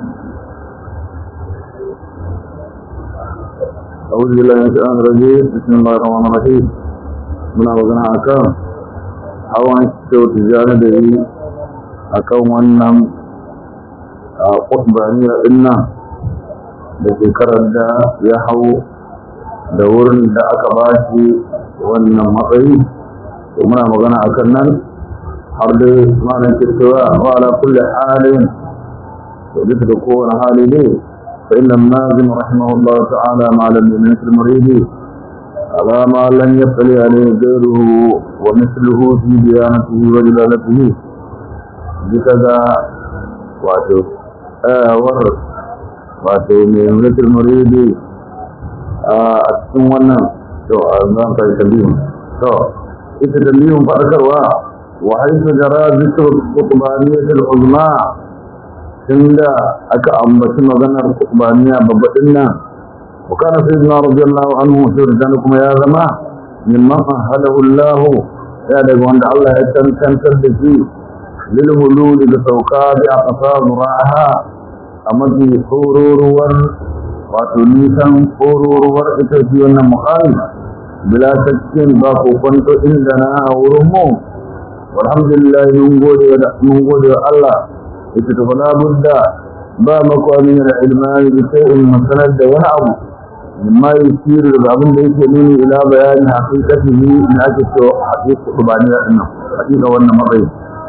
أعوذ بالله من الشيطان الرجيم بسم الله الرحمن الرحيم muna magana akan hawan shehu tijjani da yi akan wannan ƙutbaniya ɗin nan da shekarar da ya hau da wurin da aka ba shi wannan matsayi to muna magana akan nan har dai malam kirkewa wa ala kulli halin to bisa da kowane hali ne فإن الناظم رحمه الله تعالى مع المؤمنة المريد على ما لن يطلع عليه غيره ومثله في ديانته وجلالته بكذا واتو مؤمنة المريد أتكون ونن تو أزمان فايتبيهم تو إتتبيهم فأكروا وحيث جرى ذكر القطبانية العظمى tunda aka ambaci maganar kubaniya babbaɗin nan wa kana sayyidina radiyallahu anhu sai kuma ya zama mimman ahalahu Allah ya daga wanda Allah ya tantantar da shi lil hulul da sauka bi aqsar ra'aha a mafi tsororuwar wato nisan tsororuwar ita ce wannan muqami bila shakkin ba ko kwanto inda na wurin mu walhamdulillah mun gode wa Allah ita ta fala budda ba makwa min al-ilmani bi shay'in musanad da wani abu mimma yusiru da abin da yake nuni ila bayani haqiqatihi in ake cewa haqiqatu kubaniya din nan haqiqa wannan matsayi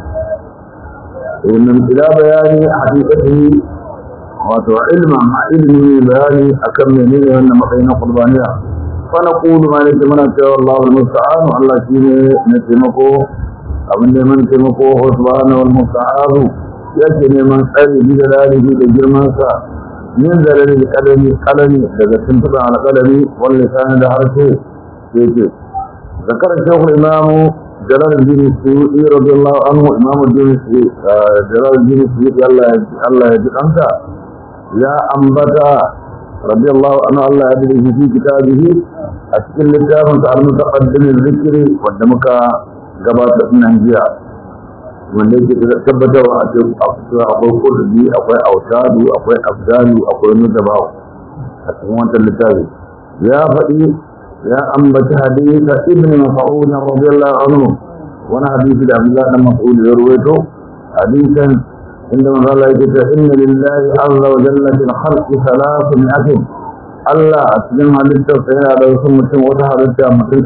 wannan ila bayani haqiqatihi wato ilmi bayani akan menene wannan matsayi na kubaniya fa naqulu ma laysa mana cewa Allahu al-musta'an Allah shine ne taimako abin da mun taimako subhanahu wal musta'an yake neman tsari bi da lalibi da girmansa min zarari kalami daga tuntuɓen alƙalami wani lisani da harshe sai ce zakar shekul imamu jalal bin suyuɗi radiyallahu anhu imamu jalal bin suyuɗi Allah ya ji ɗansa ya ambata radiyallahu anhu Allah ya bi da fi kitabihi a cikin littafin sa al-mutaqaddim zikri wanda muka gabata nan jiya wanda yake tabbatarwa a cikin akwai kurdi akwai autadu akwai abdalu akwai nudabawa a cikin wannan littafi ya faɗi ya ambaci hadisa ibn mas'ud radiyallahu anhu wani hadisi da Abdullah bin Mas'ud ya rawaito hadisan inda manzo Allah yake cewa inna lillahi azza wa jalla fil khalqi thalathun Allah a cikin halittar sa yana da wasu mutum wata halitta mutum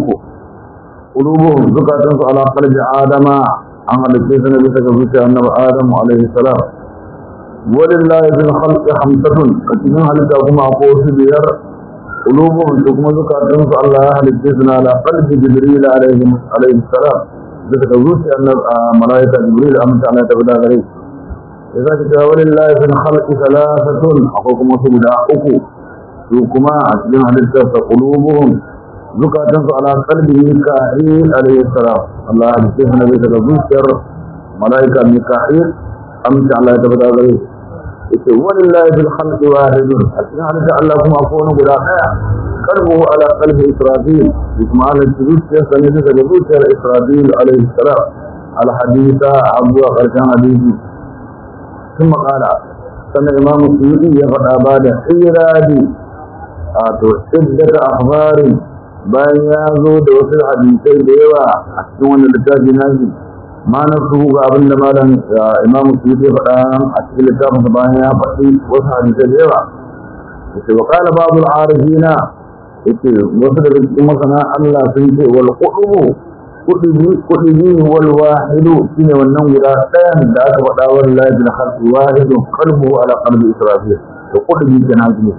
300 qulubuhum zukatansu ala qalbi adama an halitta su ne bisa ga zuciya annabi Adam alaihi salam walillahi fil khalqi hamsatun a cikin halitta kuma akwai wasu biyar qulubuhum da kuma zukatan su Allah ya halitta su na ala qalbi jibril alaihi salam bisa ga zuciya annabi malaika jibril amma Allah ta bada gare idan ka ce walillahi fil khalqi thalathatun akwai kuma su guda uku su kuma a cikin halitta su qulubuhum zukatansu ala qalbi mika'il alayhi salam Allah ya ce nabi daga zuciyar malaika mika'il amsa Allah ya tabbata gare yace wallahi bil khalqi wahidun asna halitta Allah kuma akwai guda daya qalbuhu ala qalbi israfil kuma ala zuciyar sa ne daga zuciyar israfil alayhi salam al haditha abu qarshan hadisi kuma qala sannan imam suyuti ya faɗa ba da iradi to iddata akhbarin bayan ya zo da wasu hadisai da yawa a cikin wannan littafi nashi ma na su ga abin da malam imam suyuti ya faɗa a cikin littafin bayan ya faɗi wasu hadisai da yawa yace wa qala ba'd al-arifina yace wasu daga cikin masana Allah sun ce wal qudubi wal wahidu shine wannan guda ɗayan da aka faɗa wallahi bil khalqi wahidu qalbuhu ala qalbi israfil to qudubi kenan ne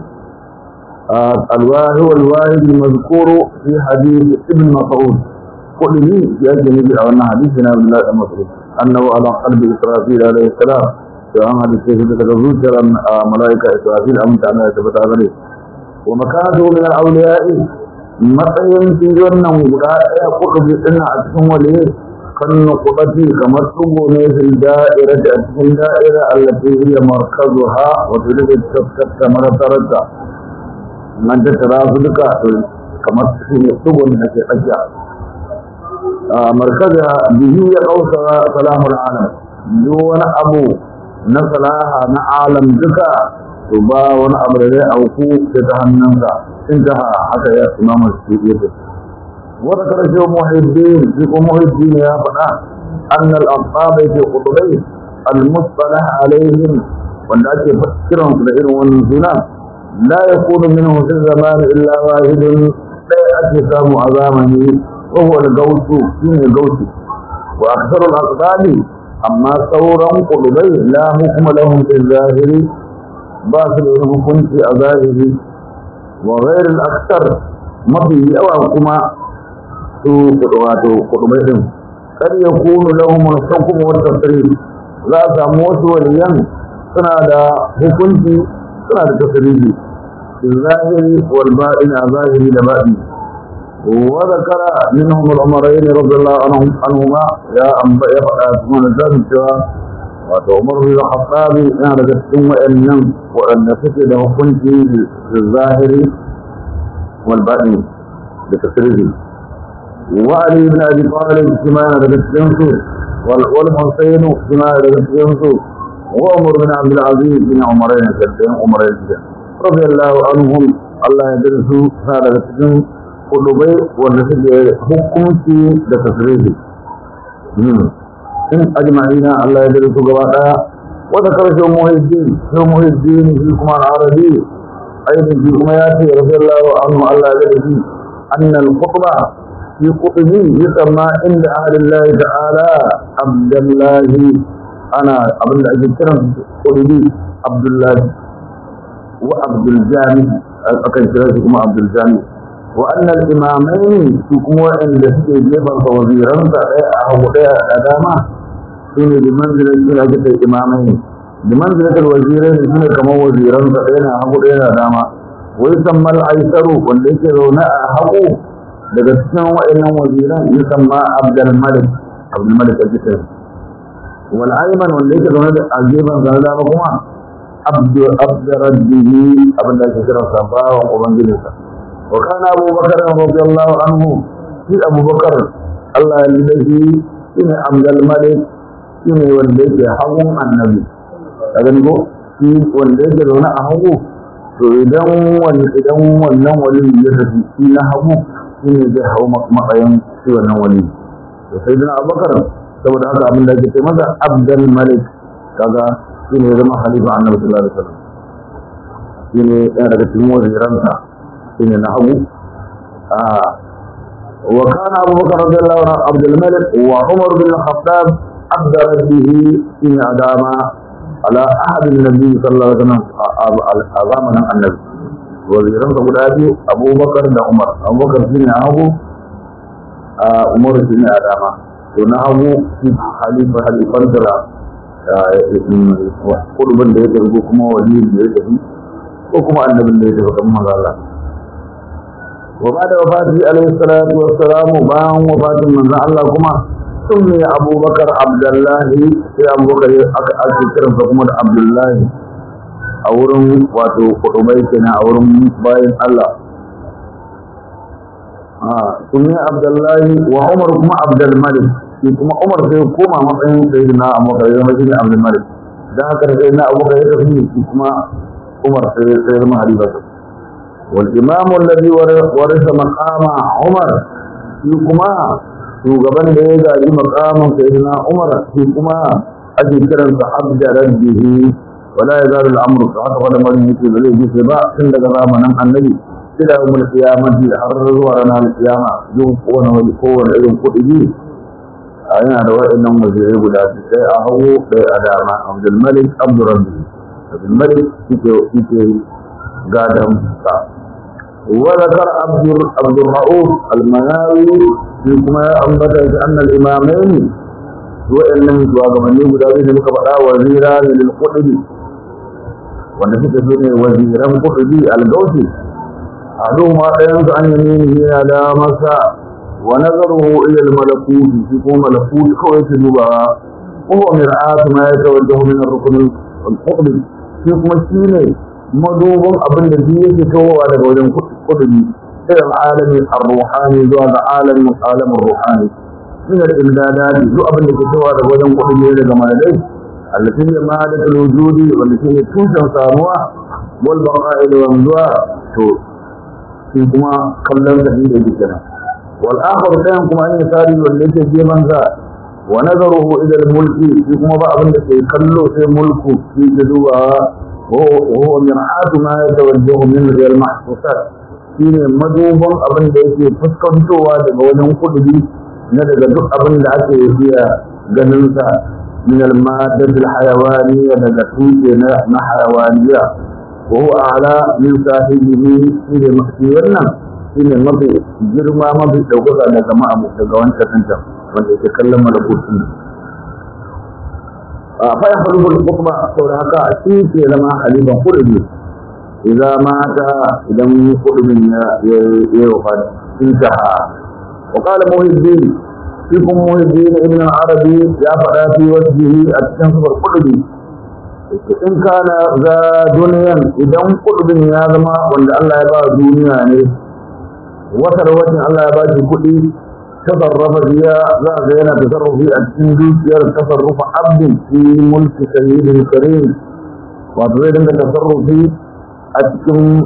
الواحد والواحد المذكور في حديث ابن مسعود قل لي يا جنبي أو أن حديثنا عبد الله بن مسعود أنه على قلب إسرافيل عليه السلام فأما حديث تتغذوش ملائكة إسرافيل أم تعالى يتبت عليه ومكانته من الأولياء matsayin shi wannan guda ɗaya kuka ji ina a cikin wale kan nuqati kamar tugo ne fil da'ira da cikin da'ira allati hiya markazuha wa tudda tabbata maratarata nan da tara su duka kamar shi ne tugo ne ke tsakiya markaza bihi ya kausa salamul alam duk wani abu na salaha na alam duka to ba wani abu da zai auku da ta hannunsa intaha haka ya imamu suyuti wata karshe muhiddin shi ko muhiddin ya faɗa annal aqaba fi qutbai al mustalah alaihim wanda ake kiran su da irin wannan suna la yakunu minhu fi zaman illa wahidun sai ake samu a zamani wa huwa al gautu shine gautu wa aktharu al aqdabi amma sauran qutbai la hukma lahum fi zahiri ba su da hukunci a zahiri wa ghayr al akthar mafi yawa kuma su wato kudubai din kar ya kunu lahum al-hukm wa at-tasrif za a samu wasu waliyan suna da hukunci suna da tasrifi zahiri wal batin zahiri da batin wa zakara minhum al-umarayn radiyallahu anhuma ya amba ya fada kuma da cewa wato Umar bin Khattab yana daga cikin wayannan wadanda suke da hukunci zahiri wal batin da tasrifi وعلي بن ابي طالب كما ذكرته والحسين كما ذكرته وعمر بن عبد العزيز بن عمرين كلهم عمرين رضي الله عنهم الله يدرسوا هذا السجن كل بيت والنسج حكمتي لتصريحه إن أجمعين الله يدرسوا قواتا وذكر شو محي الدين فيكم العربي أيضا فيكم ياتي رضي الله عنه الله يدرسوا أن الخطبة في قطبه يسمى عند أهل الله تعالى عبد الله أنا عبد الله أجل قطبي عبد الله وعبد الجامع أكن شرائكم عبد الجامع وأن الإمامين تكون عند سيجيبا وزيرا فأهوئي أداما سنة بمنزلة سنة الإمامين بمنزلة الوزيرين سنة كما وزيرا فأهوئي أداما ويسمى الأيسر والذي يرون أهوئي daga cikin wa'annan waziran yusamma Abdul Malik al-Jisr wal Ayman wanda yake zaune da ajeban zalala kuma Abdurrabbihi abinda ake kira sa bawan ubangijinsa wa kana Abu Bakar radiyallahu anhu shi Abu Bakar Allah ya lidahi shine Abdul Malik shine wanda yake hagun annabi kaga ni ko shi wanda yake zaune a hagu to idan wannan wali ya tafi shi na hagu shine zai hau matsayin shi wannan wali to sai dana Abubakar saboda haka abin da yake masa Abdul Malik kaga shine ya zama khalifa Annabi sallallahu alaihi wasallam shine yana daga cikin waziransa shine na hagu wa kana Abubakar radiyallahu anhu Abdul Malik wa Umar bin Khattab abda rabbihi in adama ala ahad an-nabi sallallahu alaihi wasallam azamanan annabi waziransa guda biyu Abubakar da Umar Abubakar shine hagu Umar shine a dama to na hagu halifan da kudubin da ya tafi kuma waliyin da ya tafi ko kuma annabin da ya tafi kamar mazala wa ba da wafati alaihi salatu wassalamu bayan wafatin manzon Allah kuma sun ne Abubakar Abdullahi sai Abubakar ake kiransa kuma da Abdullahi a wurin wato kudubai kenan a wurin bayan Allah sunni Abdullahi wa Umar kuma Abdul Malik shi kuma Umar sai koma matsayin sayyidina Abubakar ya zama shine Abdul Malik dan haka da sayyidina Abubakar ya tafi shi kuma Umar sai zama halifa wal imam alladhi warisa maqama Umar shi kuma shugaban da ya gaji maqamin sayyidina Umar shi kuma ake kiransa Abdul Rabbihi ولا يزال الامر haka wanda mun yake da zai ji ba tun daga zamanin annabi ila yawmul qiyamati har zuwa ranar kiyama duk kowane irin kudi yana da waɗannan wazirai guda sai a hawo sai a dama Abdul Malik Abdul Malik yake gadan sa wa zakar Abdul Rauf al-Manawi kuma ya ambata anna al-imamain wa'annan shugabanni guda biyu da muka faɗa wazira lil qutbi wanda suke so ne waziran qutbi al-gawsi adu ma dayan su an yamini yana da masa wa nazaruhu ila al-malakut shi ko malakut kawai su duba ko mir'at ma yatawajjahu min ar-rukn al-qutbi shi kuma shine madubin abin da yake kawowa daga wajen qutbi ila al-alami ar-ruhani zuwa ga alamin ruhani من الإمدادات ذو أبن كتوى لغدن قدمي لغا مالدي التي هي مادة الوجود والتي هي توجد ساموة والبقاء والانزوى فيكما كلم تحيل جدا والآخر كانكم أن يساري والتي هي منزا ونظره إلى الملك فيكما بعض التي كلوا في ملك في جدوها وهو مرعاة ما يتوجه من غير المحسوسات فيه مدوبا أبن التي فسكنتوا وجن قدبي ندد أبن التي هي جننسا من المادة الحيوانية نجسوك حيوانية وهو أعلى من صاحبه في مكتورنا في المضي جرما مضي توقف على جماعة مستقوان شكنتا من يتكلم لكوتين فيخلق الخطبة سورهكا سيكي لما حليبا قلبي إذا مات إذا من قلب يوفد انتهى وقال محي الدين فيكم محي الدين ابن العربي يا فدا في وجهه التنصب القلبي إن كان ذا دنيا إذا قلب يا زما وأن الله يبا دنيا وصل وجه الله يبا كلي تصرف فيها ذا زينا تصرف في التنبيك تصرف عبد في ملك سيد الكريم وأتويد أن تصرف في التنبيك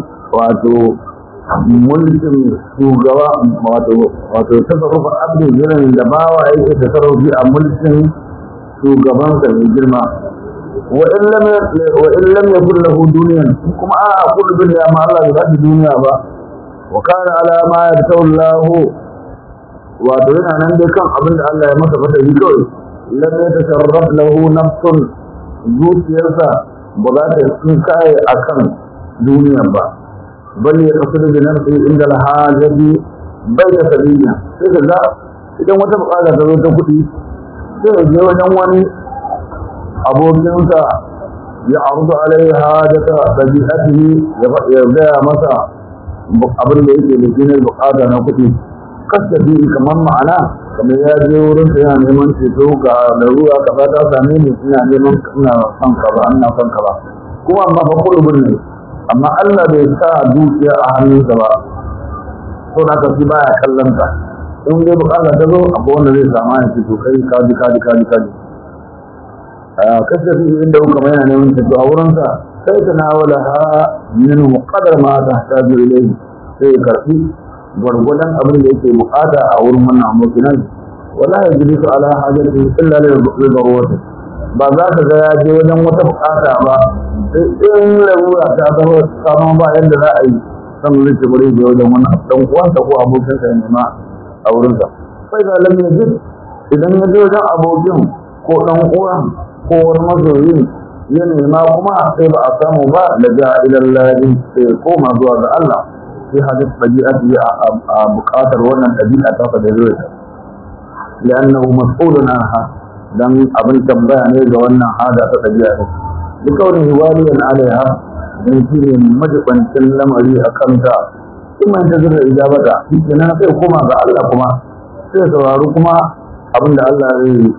mulkin shugaba wato tasarrufa abin jiran da bawa yake tasarrufi a mulkin shugabansa mai girma wa in lam yakul lahu duniyan kuma a kullu bil ya ma Allah ya ba duniya ba wa kana ala ma yatawallahu wato yana nan dai kan abin da Allah ya masa fata yi kawai lam yatasarraf lahu nafsun zuciyarsa ba za ta yi kai akan duniyan ba bal ya kasu da nafsi inda alhaji bai da sabila sai kaga idan wata bukata ta zo ta kudi sai ya je wajen wani abokinsa ya arzu alai hajata tabi'atihi ya gaya masa abin da yake da shine bukata na kudi kasabi kamar ma'ana kamar ya je wurin sa yana neman ceto ga ruwa kaza ta same ni ina neman ina son ka ba ina son ka ba kuma amma fa kulubun ne amma Allah bai sa dukiya a hannunsa ba to na tafi baya kallon ka in dai bukata ta zo akwai wanda zai samu ya ce to kai kaji kashe fi inda kuka mai yana neman ta a wurinsa sai ta nawala ha min muqaddar ma ta hataji ilayhi sai ya karfi gwargwadon abin da yake bukata a wurin wannan abokinan wala ya jiri su ala hajjati illa lil darurati ba za ka ga ya je wajen wata bukata ba in larura ta zama samun ba yadda za a yi san zuci bari da wajen wani dan uwansa ko abokinsa ya nema a wurinsa sai ga lam yajid idan ya je wajen abokin ko dan uwan ko wani mazoyi ya nema kuma sai ba a samu ba da ja ila Allah sai koma zuwa ga Allah sai hadis tabi'ati a bukatar wannan tabi'a ta da zai li'annahu mas'ulun anha dan abin tambaya ne ga wannan hada ta tabi'a بكونه واليا عليها من شيء مجبن لمري أكنتا ثم ينتظر الإجابة لكن أنا سيكما الله كما سيسوار كما أبن الله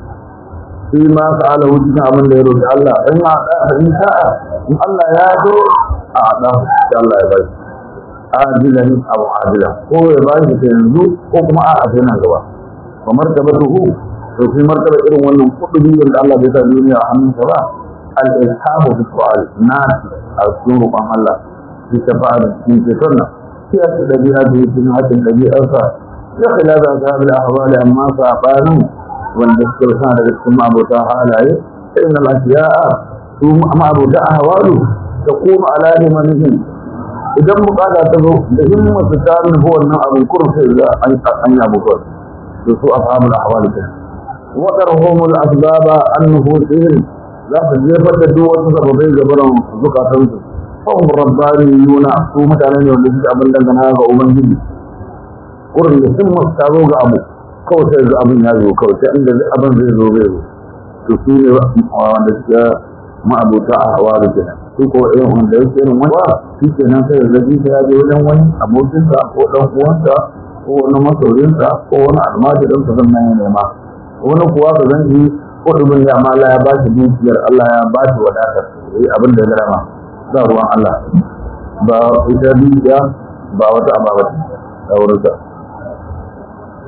فيما سأله جنا أبن الله الله فإن شاء الله يأتي أعطاه الله يبقى عاجلا أو عاجلا هو يبقى سينزو وكما أعطينا جوا ومرتبته وفي مرتبة إلهم وأنهم قطبي أن الله بيسا الدنيا عن سواء الإلحام بالسؤال الناس السنو قام الله في شفاعة في سنة في الذي هذه السنوات الذي أرسى لخلاف أصحاب الأحوال أما فأقانوا والاسترسان للسماء بتاها عليه فإن الأشياء ثم أبوتا أحواله تقوم على همنهم إذا مقالة تقول لهم ستان هو النوع بالكرس إذا أن يبقر لسوء أصحاب الأحوال وترهم الأسباب النفوسهم za su jefar da duk wasu sababai gabaran zukatansu fahim rabbani yuna su mutane ne wanda suke abin dangana ga ubangiji kurin da sun ta zo ga abu kawai sai ga abin ya zo kawai sai inda abin zai zo to su ne wanda suke ma'abuta a hawa da kenan su ko irin wanda yake irin wanda shi kenan sai da zai ya je wajen wani abokinsa ko dan uwansa ko wani masoyinsa ko wani almajirinsa sannan ya nema wani kuwa ka zan ji kudin ya ma Allah ya ba shi dukiyar Allah ya ba shi wadatar abin da ya rama za ruwan Allah ba ita dukiya ba wata ababa ta wurin sa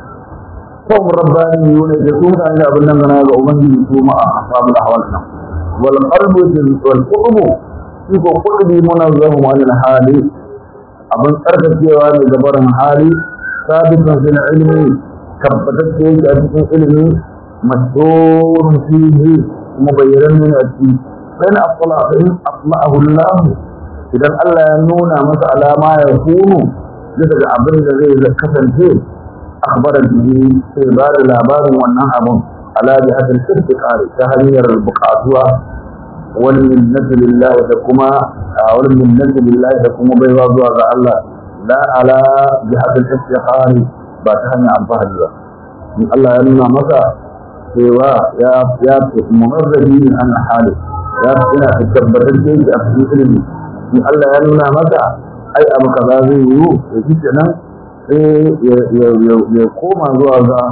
ko rabbani yune da su da abin nan gana ga ubangiji su ma a asabul ahwal nan والقلب والقلب يكون قلبي منزه عن الحال أبن أركت جوال جبر حالي ثابت في العلم كبتت في علمي مشهور فيه مبينا من أجل فإن أطلعه الله إذا الله ينون مسألة ما يكون لذلك أبن الذي كسن فيه أخبر به في بعض الأبار والنعم على جهة الارتقاء تهنير البقعة والمنة لله لكما بيضاء الله لا على جهة الافتقار باتهني عن فهدها من الله ينون مسا سوى يا ممرضين عن الحال يا إنا تكبر الجيش أفضل علمي من الله ينون مسا أي أبو كذابي يجيشنا ya koma zuwa ga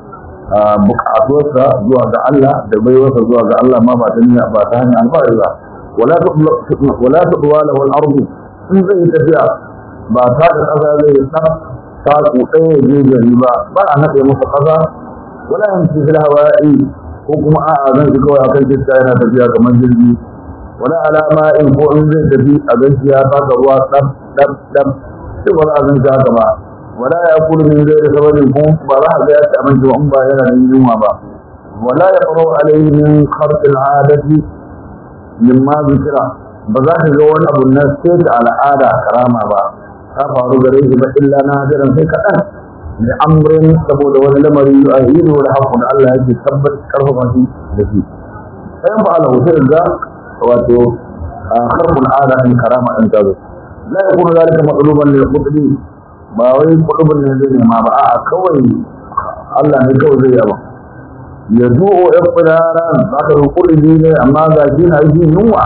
bukatuwarsa zuwa ga Allah da baiwarsa zuwa ga Allah ma ba ta hanyar alfahari ba wala tuɗuwa da wani arzu in zai yi tafiya ba ta da ƙasa zai ta ku ɗaya ya je gari ba a naɗe masa ƙasa wala yin cikin hawa'i ko kuma a'a zan ji kawai akan iska yana tafiya kamar jirgi wala alama in ko in zai tafi a gaskiya ta ga ruwa ɗab sai ba za a zan haka ba ولا يأكل من غير سبب فلا ذات أمن وأمبا يلا نجوما با ولا يقرأ عليه من خرق العادة مما ذكر بذات الزوال أبو الناس تيج على عادة كرامة با فارو غريه إلا نادرا في كأن لأمر سبود ولمري يؤهيد ولحق الله يجي ثبت كرهه فيه فينفعله سيرجع واتو خرق العادة من كرامة انتظر لا يكون ذلك مطلوبا للقطبي ba wai kudubin ne zai nema ba a kawai Allah ne kawai zai yaba ya zuwa ikhtiyaran zaka kudi ne amma ga shi na yi yunwa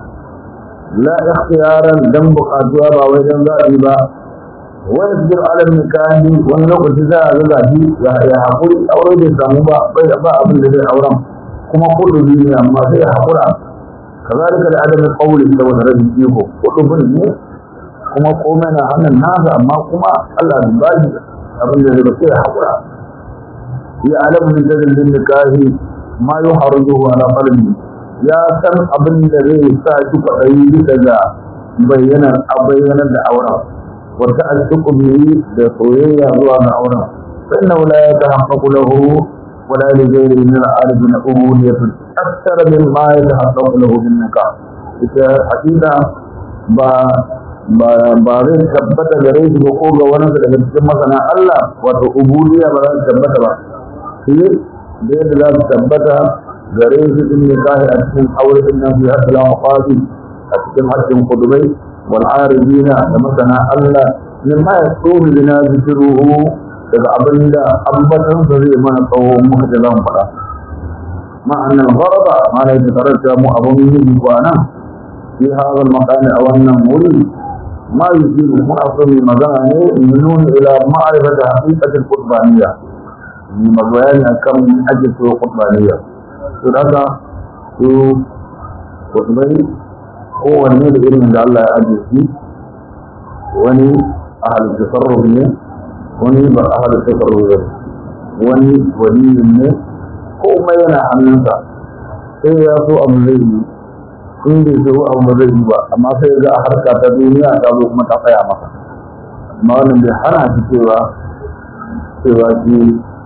la ikhtiyaran dan bukatuwa ba wai dan zabi ba wani sir alam nikahi wani lokaci za a ga shi ya hakuri aure da samu ba abin da zai auren kuma kudi ne amma sai ya hakura kazalika da adam qawli da wani rabbi iko kudubin ne kuma komai na hannun nasa amma kuma Allah bin bashi abin da zai sai haƙura ya alamu min dalilin nikahi ma yuharrijuhu ala qalbi ya san abin da zai sa shi kwaɗayi bisa ga bayyanar da auren wa ta'alluqu bihi da soyayya zuwa ga auren fa inna la yatahaqqaqu lahu wa la li ghayrihi min al-arifin ubudiyyatun akthar mimma yatahaqqaqu lahu bin nikah ita hakika ba zai tabbata gare shi ba ko ga wani daga cikin masana Allah wato ubudiyya ba za ta tabbata ba shi da yadda za ta tabbata gare shi din ne kai a cikin aure din nan fi hadal maqasid a cikin haddin kudubai wal arifina da masana Allah min ma yasulu lina zikruhu daga abinda ambatan sa zai mana tsawo muka da zan fada ma'ana al-gharaba ma la yatarata mu abun yi kwana fi hadal maqami aw annan muri ما يجيب معصم مزانه من إلى معرفة حقيقة القطبانية من مزويان كم من أجل القطبانية فهذا هو قطباني هو النبي إلى من الله أجل فيه وني أهل التصرف منه وني أهل التصرف منه وني ولي منه هو ما ينعى منه إيه يسوء أمره in bai zo abu zai yi ba amma sai ga harka ta duniya ta zo kuma ta tsaya masa amma wannan bai hana shi cewa shi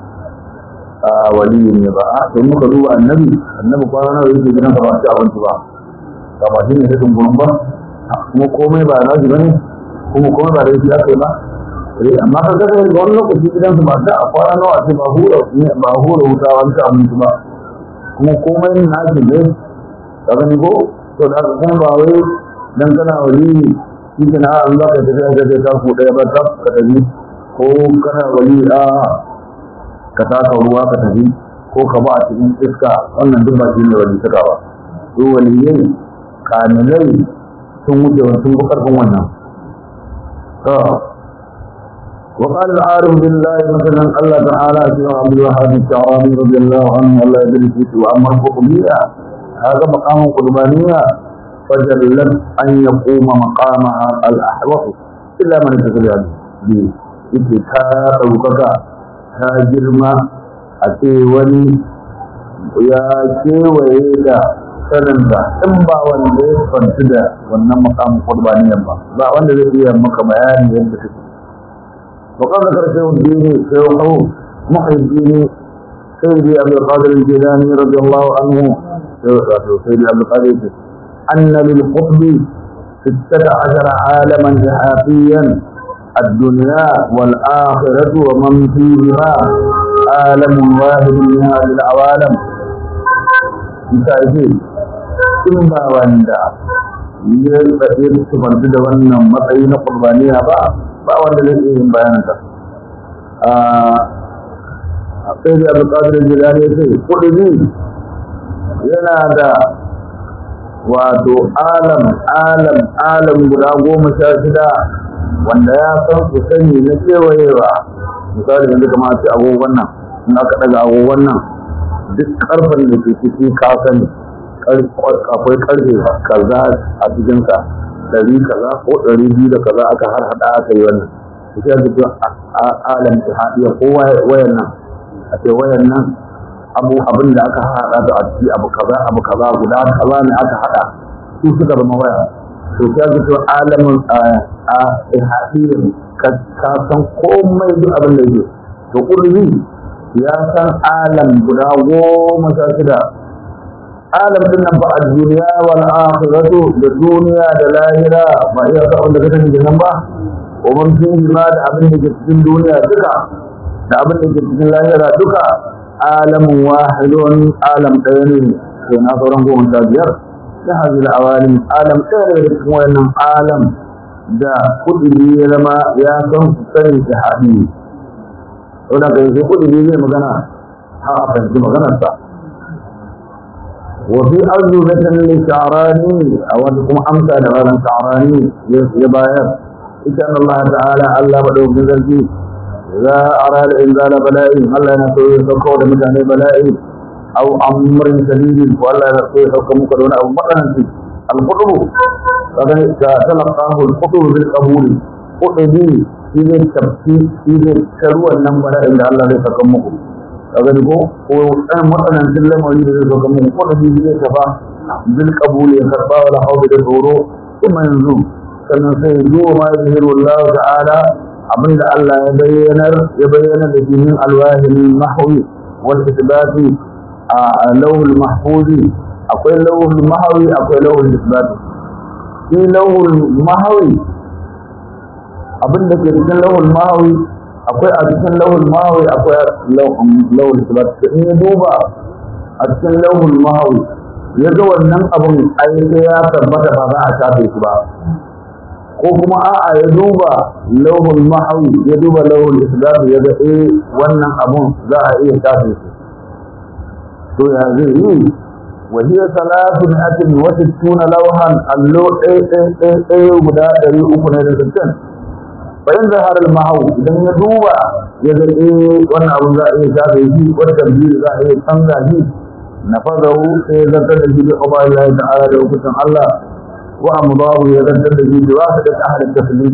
waliyi ne ba a to muka duba annabi kwana nawa yake gidan ka ba ci abinci ba ba shi ne ta dungurin ba kuma komai ba na shi bane kuma komai ba da shi aka yi ba amma ka ga ga wani lokaci gidan su ba ta a kwana nawa ce ba hura wuta wani ci abinci ba kuma komai na shi ne ka gani ko to da kuma ba wai dan kana wali shi kana an za ka tafi da ta ku daya ba ta ka tafi ko kana wali ka taka ruwa ka tafi ko ka ba a cikin iska wannan duk ba shi ne wali ta ba to waliyai kamilai sun wuce sun bi karfin wannan to وقال العارف بالله مثلا الله تعالى في عبد الوهاب الشعراني رضي الله عنه الله يجزيه فيه وأمر قطبية هذا مقام قربانية فجلت أن يقوم مقامها الأحوط إلا من يتسجل به إتكاء وكذا هاجرما أتيوني يا شيء وإذا sanin da in ba wanda ya fanci da wannan makamin qurbaniyan ba wanda zai iya maka bayani yadda take wa qala karshe dini sai hu muhaddini sayyidi abdul qadir al-jilani radiyallahu anhu sayyidi abdul qadir anna lil qutbi 16 عالما إحاطيا الدنيا والآخرة ومن فيهما عالم واحد من هذه العوالم misali in ba wanda ya tsaye su fanci da wannan matsayi na qurbaniya ba wanda zai iya yin bayanin ta sai da Abu Qadir Jilani ya ce kudi yana da wato alam guda 16 wanda ya san su sani na kewayewa misali yanzu kamar ce agogon nan in aka daga agogon nan duk karfin da ke ciki ka sani akwai karfe kaza a cikinsa 100 kaza ko 200 da kaza aka har hada aka yi wannan sai ga duk alam ta hadiya ko wayan nan a ce wayan nan abin da aka hada da a ciki abu kaza guda kaza ne aka hada su suka zama waya to sai ga duk alamin a hadiya ka san komai duk abin da yake to kurbi ya san alam guda 16 alam din nan ba a duniya wal akhiratu da duniya da lahira ba iya sa wanda kake cikin nan ba ko mun fihi ma da abin da ke cikin duniya duka da abin da ke cikin lahira duka alamun wahidun alam ɗaya ne sai na sauran 15 da hadil awalim alam ɗaya ne da cikin wannan alam da kudi ya zama ya san su sani da hadisi wanda kai sai kudi ne magana ha a fahimci maganarsa وفي أرجوزة للشعراني أو أنكم أمسى لغاية الشعراني يباير إن الله تعالى ألا بدو بذلك إذا أراد إنزال بلائي ألا نسوي فقود مكان بلائي أو أمر سديد وألا نسوي فقود مكان أو مكان القطب فقد تلقاه القطب بالقبول قطبي إذا التبكير إذا شروع النمبر إلا الله لتكمكم kaga ko ɗan matsanancin lamari da zai zo kamar ko da bibi zai tafa bil qabul ya karba wala hawla da tsoro kuma yanzu sannan sai zuwa ma zahiru Allah ta'ala abinda Allah ya bayyana da dinin alwahil mahwi wal isbati a lawhul mahfuzi akwai lawhul mahwi akwai lawhul isbati shi lawhul mahwi abinda ke cikin lawhul mahwi akwai a cikin lauhul mahawi akwai lauhul isbat in ya duba a cikin lauhul mahawi ya ga wannan abin ayyuka ya tabbata ba za a shafe shi ba ko kuma a'a ya duba lauhul mahawi ya duba lauhul isbat ya ga wannan abin za a iya shafe shi to ya zai yi wa hiya 360 lawhan allo guda 360 فإن ظهر المحو إذا يدوبا يدعي وأن أبو ذائي شافيه والتنبيل ذائي تنزاه نفذه إذا تنجي بقضاء الله تعالى لوكسن الله وأمضاه إذا تنجي بواسطة أهل التسليم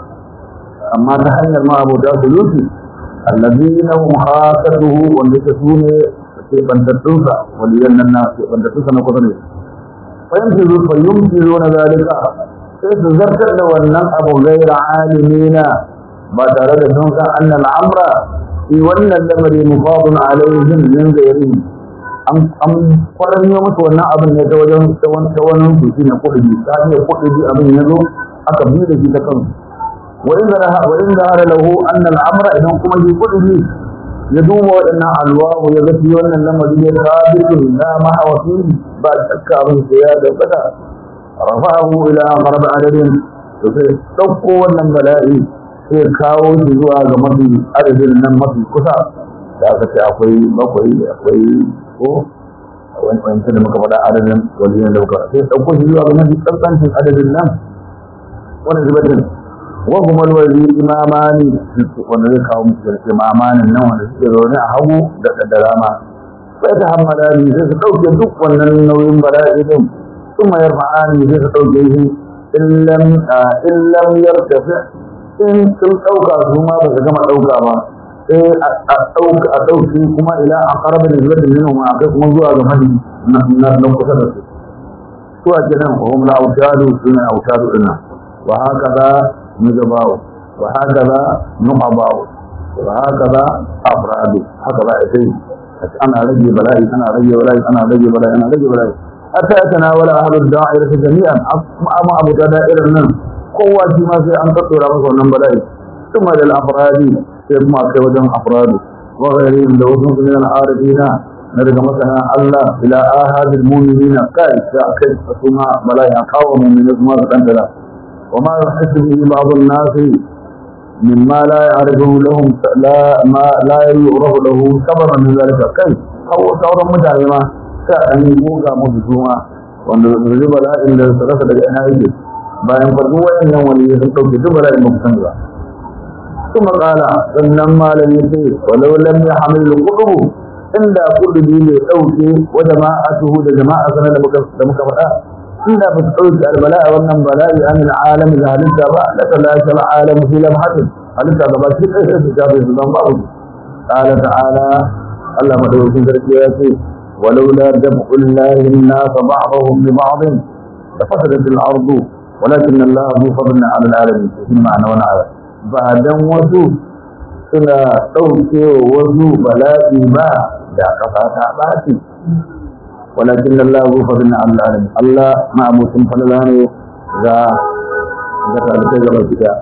أما تحيّ ما أبو جاسلوسي الذين هم خاصته واللتسون في بنتتوسا ولينا الناس في بنتتوسا نقضني فيمتزون ذلك sai su zartar da wannan abu gaira alimina ba tare da sun san annal amra shi wannan lamari mufadun alaihim min gairi an kwaranyo musu wannan abin ne ta wajen tawanin su shine kudi ta ne kudi abin ya zo aka bi da shi ta kansu wa in zahara lahu annal amra idan kuma shi kudi ya duba waɗannan alwahu ya ga shi wannan lamari ya sabitun la mahawa fihi ba shakka abin sai ya tabbata rafa'ahu ila aqrab adadin to sai dauko wannan bala'i sai kawo shi zuwa ga mafi adadin nan mafi kusa da aka ce akwai bakwai akwai ko wani da muka faɗa adadin waliyan da muka sai dauko shi zuwa ga mafi tsantsancin adadin nan wannan zubatin wa kuma alwazi imamani wanda zai kawo musu da imamanin nan wanda suke zaune a hagu da dama sai ta hammala ni sai su dauke duk wannan nauyin bala'i din ثم يرفعان في توجيه إن لم يرتفع إن كل أوقع هما بس كما أوقع ما أتوقع كما إلى أقرب نسبة منهما أقف موضوع هذا نقصده سوى كلام وهم الأوتاد سنة أوتاد إنا وهكذا نجباء وهكذا نقباء وهكذا أفراد هكذا إثنين أنا رجي بلائي أنا رجي بلائي أنا رجي بلائي أنا رجي بلائي حتى يتناول أهل الدائرة جميعا أما أبو دائرة من قوة ما في أن تطور أبو بلائي ثم للأفراد ثم كوجه أفراد وغيرهم لو من العارفين نرجع مثلا الله إلى هذه المؤمنين قال كيف ثم بلائي قوم من ما تنتلا وما يحس به بعض الناس مما لا يعرفه لهم لا يعرف له سببا من ذلك كيف هو sauran mutane ma sai an yi goga musu suma wanda zai bala'in da su rasa daga ina yake bayan farko wayannan wani ya dauke duk bala'in ba san ba kuma kala sannan malami yace walau lam yahmil al-qutub inda kudubi ne dauke wa jama'atuhu da jama'a sanan da muka faɗa inda ba su dauke al-bala'a wannan bala'i an al-alam da halitta ba la talasha al-alam fi lamhatin halitta gaba shi sai su jabe su dan babu qala ta'ala Allah madaukakin sarki ya ce ولولا دفع الله الناس بعضهم ببعض لفسدت الارض ولكن الله ذو فضل على العالمين في معنى ونعلم بعدن وسو suna dauke wasu bala'i ba da kasa ta baci walakin Allah ذو فضل على العالمين Allah ma abutin falala ne ga talibai gaba kida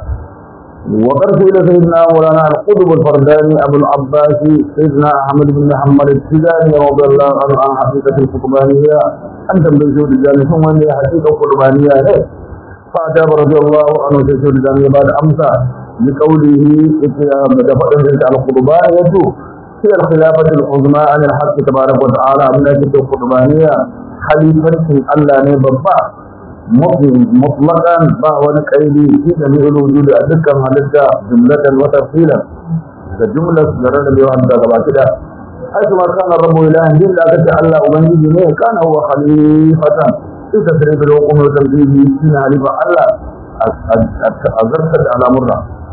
وقد سئل سيدنا مولانا القطب الفرداني ابو العباس سيدنا احمد بن محمد التجاني رضي الله عنه عن حقيقه القطبانيه انت بوجود الجاني ثم هي حقيقه القطبانيه فاجاب رضي الله عنه سيد الجاني بعد امسى بقوله بدفع القطبانيه هي الخلافه العظمى عن الحق تبارك وتعالى من اجل القطبانيه خليفه الله ne babba مطلقا باون قيدي في جميع الوجود ذكر هذا جملة وتفصيلا الجملة جرد بيوان دغبا كده حيث ما كان الرب إله إلا الله أبنجي كان هو خليفة في تسريب الحكم وتنفيذه من خليفة الله أزرت على مرة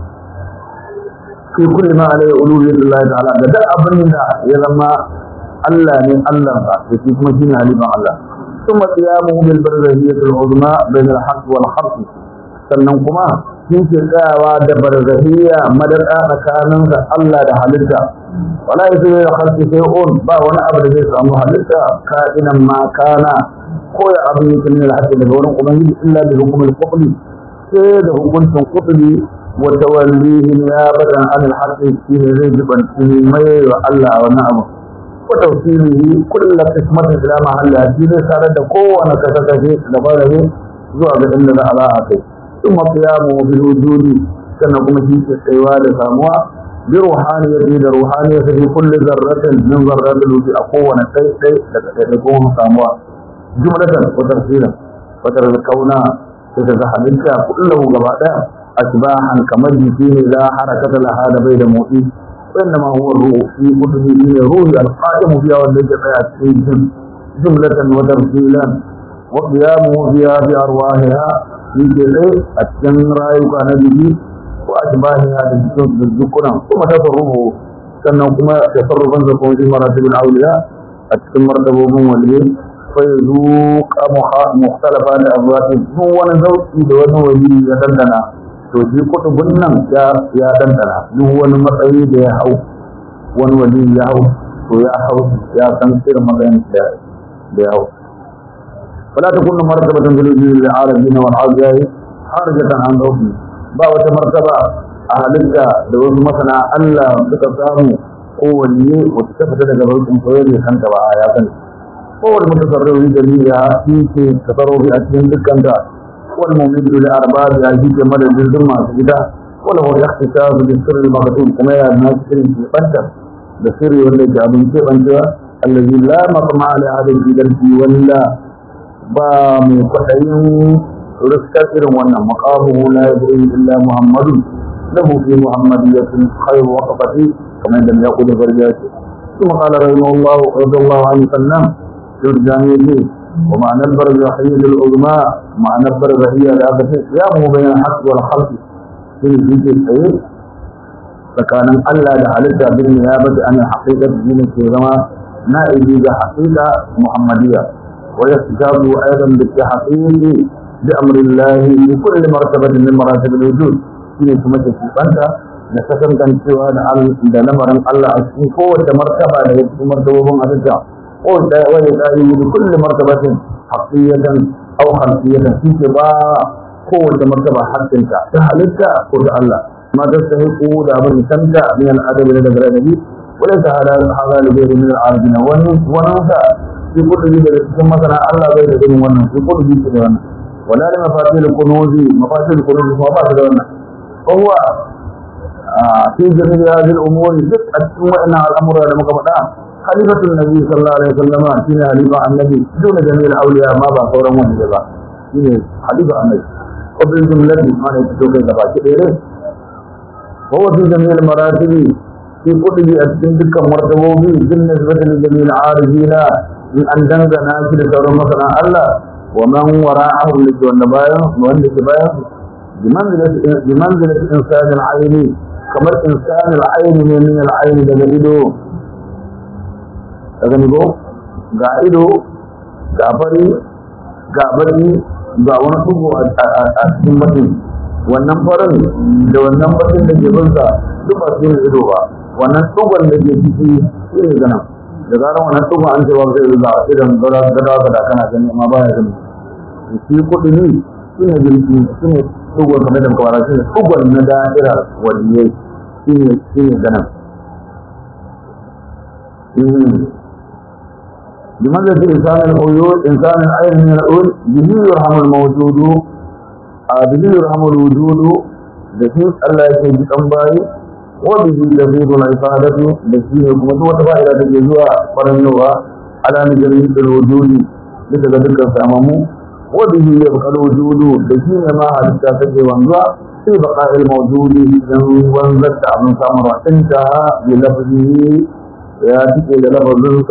في كل ما عليه ألوهية الله تعالى بدأ أبننا يلما الله من الله في كل خليفة الله ثم قيامه بالبرزخية العظمى بين الحق والخلق sannan kuma shi ke tsayawa da barzahiyya madada tsakanin da Allah da halitta wala yasu da khalqi shay'un ba wani abu da zai samu halitta ka'inan ma kana ko ya abu yake ne da daga wurin ubangiji illa da hukumul qutbi sai da hukuncin qutbi wa tawallihi niyabatan an al-haqqi shi ne zai jibanci mai wa Allah wannan abu وتوصيله كل قسمة إلى محلها في سارة قوة كتكفي لباره زوء بإن الألاءات ثم قيامه بالوجود كنكم في السيوال ساموا بروحانية روحانية في كل ذرة من ذرات الوجود قوة لتكون ساموا جملة وتفصيلا وترزقونا تتزحلك كله قبعدا أشباحا كمجد فيه لا حركة لها بين موئي وإنما هو الروح في قطبه روح القائم فيها والذي فيها جملة وتفصيلا وقيامه فيها بأرواحها في جزء التن رأيك نبيه وأشباهها للذكرى ثم تصرفه كما تصرفا تكون في مراتب الأولياء أتكن مرتبهم والليل فيذوق مختلفا لأبواتهم هو نزوء دون ولي يتلنا to shi kutubun nan ya dandana duk wani matsayi da ya hau wani wali ya hau to ya san irin matsayin da ya hau wala ta kunna martabatan fil lil alamin wal azai harjatan an dawbi ba wata martaba a halitta da wasu masana Allah suka samu ko waliye wata ta fita daga barkin koyar kanta ba ya sani ko wani mutasarrifi da ya fi tasarrufi a cikin dukkan da والممد لأرباب يجيك مدى الجزم كده وله الاختصاص بالسر المغتوب كما الناس في قدر بالسر والذي أبن شيء الذي لا مطمع لهذا الجدل ولا بمقتعين رسكتر وانا مقامه لا يدعي إلا محمد له في محمدية خير وقفته كما لم يقل فرجاته ثم قال رحمه الله رضي الله عنه سلم جرجاني ومعنى البرزخية العظمى معنى البرزخية لأبدا قيامه بين الحق والخلق في الجزء الحقيقي فكان ألا لحالتها بالنيابة عن الحقيقة دين الكرامة نائبي بحقيقة محمدية ويحتاج أيضا بالتحقيق بأمر الله في كل مرتبة من مراتب الوجود في سمة أنت نسكن كان سوى نمر الله في قوة مرتبة في مرتبة أتجاه ويدعي بكل مرتبة حقية أو خلقية في سباع قوة مرتبة حتى تحلت قول الله ما تستحق دابا تمتع من الأدب لدى النبي وليس هذا لغير من العارفين وننسى في كل جيد ثم مثلا الله غير ذلك وننسى في كل جيد وننسى ولا لمفاتيح الكنوز مفاتيح وننسى فهو في جميع هذه الأمور ثم إن الأمر لما قبلها خليفة النبي صلى الله عليه وسلم كان خليفة النبي دون جميع الأولياء ما بقى صورا وحيدا كان خليفة النبي وبالجملة ما نتجوك إذا كده وهو في جميع المراتب في كل أتندك مرتبه بالنسبة لجميع العارفين من أن دنجا ناكل سورة مثلا الله ومن وراءه لجوى النبايا وأن الكبايا بمنزلة إنسان العين كما إنسان العين من العين لجئده أغنبه قائده قابري ga wani tugu a cikin mutum wannan farin da wannan bakin da ke binsa duk ba su yi ido ba wannan tugon da ke ciki shi ne ganin da zarar wannan tugon an cewa zai zuba a idan gadawa da kana gani amma ba ya gani shi kudi ne shi ne jirgi shi ne tugon kamar da kawara shi ne tugon na da'ira waliyai shi ne ganin بمنزلة إنسان العيون إنسان العين من العيون به يرحم الموجود به يرحم الوجود به الله يكون بأنبائي وبه تزيد العبادة به حكمته وتفاعل تجزوها فرنوها على نجرية الوجود لتذكر فأمامه وبه يبقى الوجود به ما حدث تجي وانزع في بقاء الموجود وانزلت من ثمرة انتهى بلفظه يأتي إلى لفظ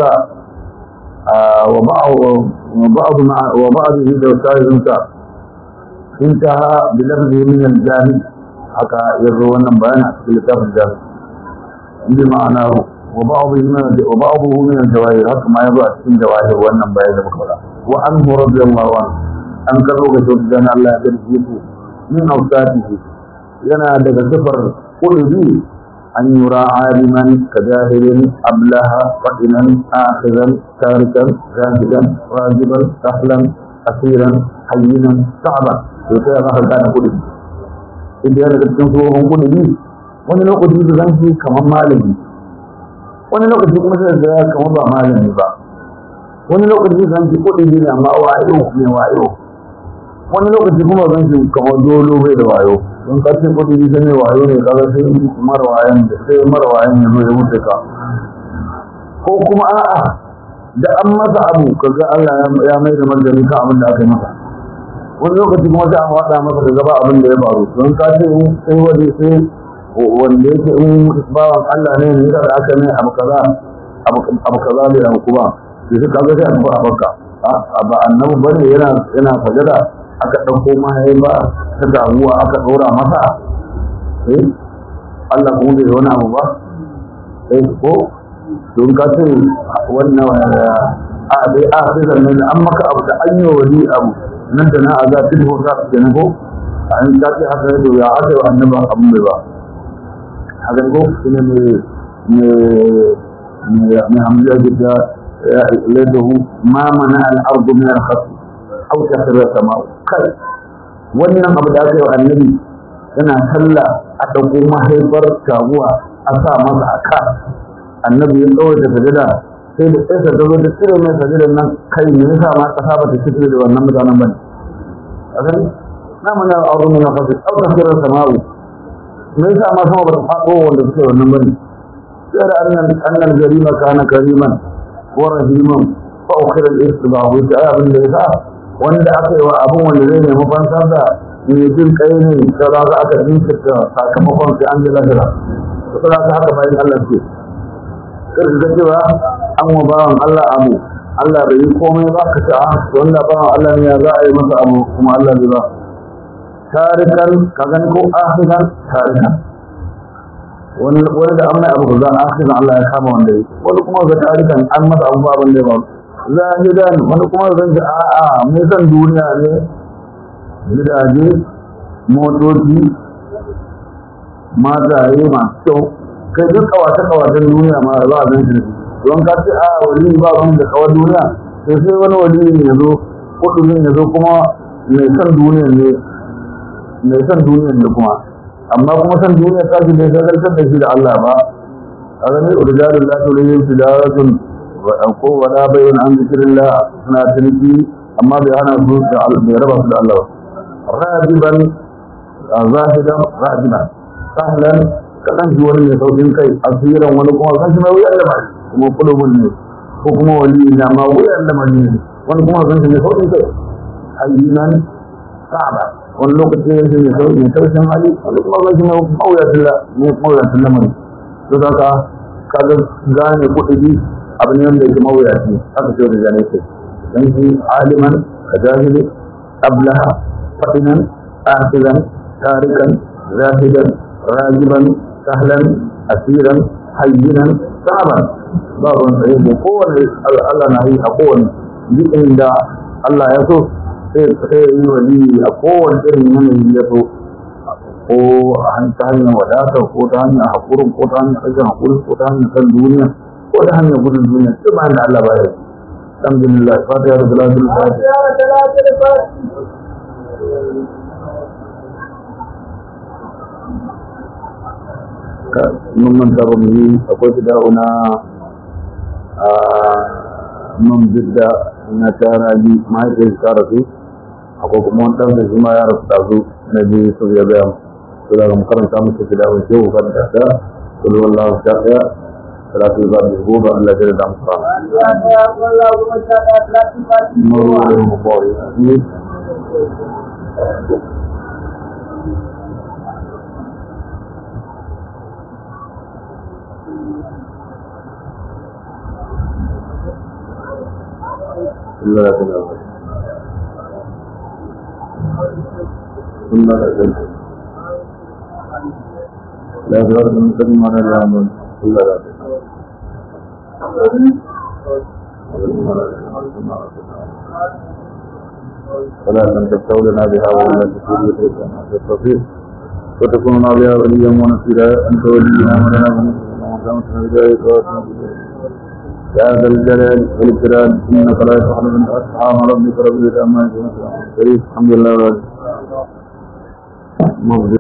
وبعضه لو سائر انتهى بلفظه من الجانب حكى يروى النبانا في كتاب الجانب بمعناه وبعضه من الجواهر حكى ما يضع في الجواهر والنبانا بكرة وعنه رضي الله عنه أنكره جدا الله يرجيه من أوساته لنا لك سفر قل بي أن يرى عالما كجاهل أبلها فإنا آخذا تاركا راجدا راجبا سهلا أخيرا حينا صعبا يتعى غفل كان قل بي إذا أنا تنسوهم قل بي وانا لو قد يتغنشي كما مالبي وانا لو قد يتغنشي كما مالبي وانا لو قد يتغنشي قل بي لما وعيوه من وعيوه wani lokaci kuma zan shi kamar dolo bai da wayo don kacin kudi bisa ne wayo ne kaga sai marawayan ya zo ya wuce ka ko kuma a'a da an masa abu kaga Allah ya mai da margani kan abin da aka yi masa wani lokaci kuma sai an wada masa kaga ba abin da ya faru don kacin sai waje sai wanda yake in bawan Allah ne da aka mai abu kaza bai da hukuma sai kaga sai an ba baka ba annabi bane yana fajada aka ɗauko mahaifa ta damuwa aka ɗora masa Allah kuma bai wani abu ba ko don ka ce wannan a dai a sai sannan an maka abu da an yi wani abu nan da na a za ta ko za ta ko an ta ce haka ne ya aka yi annaba abun bai ba haka ko shine ne hamza da لده ما منع الأرض من الخطر أو تخر السماء كي wannan abu da aka yi wa annabi yana sallah a ɗauko mahaifar shaguwa a sa masa a ka annabi ya ɗaure da sajada sai da sai ta zo da cire mai sajadar nan kai me yasa ma ƙasa ba ta cire da wannan mutanen bane a gani na mana abu ne na fasi au tafsir sama'u me yasa ma sama ba ta faɗo wanda suke wannan bane sai da annal jarima kana kariman ورهيما فأخر الاستباع وتعاب الليساء wanda aka yi wa abin wanda zai nemi fansansa mai jin kai ne ta za a aka jinkirta sakamakon sai an ji lahira da kuma ta haka bayan Allah ce kar ka cewa an wa bawan Allah abu Allah bai yi komai ba ka ce a wanda bawan Allah ne ya za a yi masa abu kuma Allah bai ba tarikan ka gani ko akhiran tarikan wani da an mai abu za a akhiran Allah ya kama wanda yi wani kuma ga tarikan an masa abu abin da ya ba zahidan wani kuma zan ji a'a mai san duniya ne gidaje motoci mataye masu kyau kai duk kawata-kawatan duniya ma za a zan shi don ka ce a wali ba wani da kawar duniya sai wani wali ne ya zo kudin ya zo kuma mai san duniya ne kuma amma kuma san duniya ta shi bai shagaltar da shi da Allah ba a gani urjalun la tulayyin tijaratun ko wala bayan an zikirillah suna tilki amma bai hana su da bai raba su da Allah ba rajiban zahidan rajiban sahlan kadan ji wani mai saukin kai asiran wani kuma san shi mai wuyan da mai kuma kulubun ne ko kuma wali na ma wuyan da mai ne wani kuma san shi mai saukin kai hayyinan sa'aba wani lokaci ya ce mai saukin hali wani kuma san shi mai mawuyacin lamari to da kaga gane kuɗi abu ne wanda yake mawuyaci haka ce da jane ce dan shi aliman kajahili ablaha fatinan ahizan tarikan zahidan rajiban sahlan asiran hayyinan saban babban tsaye da kowane Allah na yi a kowane jikin da Allah ya so sai yi wali a kowane irin yanayi ya so ko ta hanyar wadata ko ta hanyar haƙurin ko ta hanyar ƙashin haƙurin ko ta hanyar san duniya ko ta hanyar gudun duniya duk bayan da Allah ba ya yi alhamdulillah fatiha da salatul fatiha mun manta ba mu yi akwai fida'una a man bidda na taraji mahaifiyar ta rasu akwai kuma wani ɗan da shi ma ya rasu ɗazu na biyu su ya gaya su daga makaranta musu fida'un shehu kan da ta kudu wallahu sha ɗaya salatu ba da gobe Allah ya da musu ba لا تغرق من كل مرة العمل إلا لا ولا تنتبتوا لنا بها ولا تستطيع وتكوننا بها وليا ونصيرا أنت ولينا ولنا ونصيرا بذلك يا ذا الجلال والإكرام إنك لا تخلف من أصحاب ربك رب العالمين الحمد لله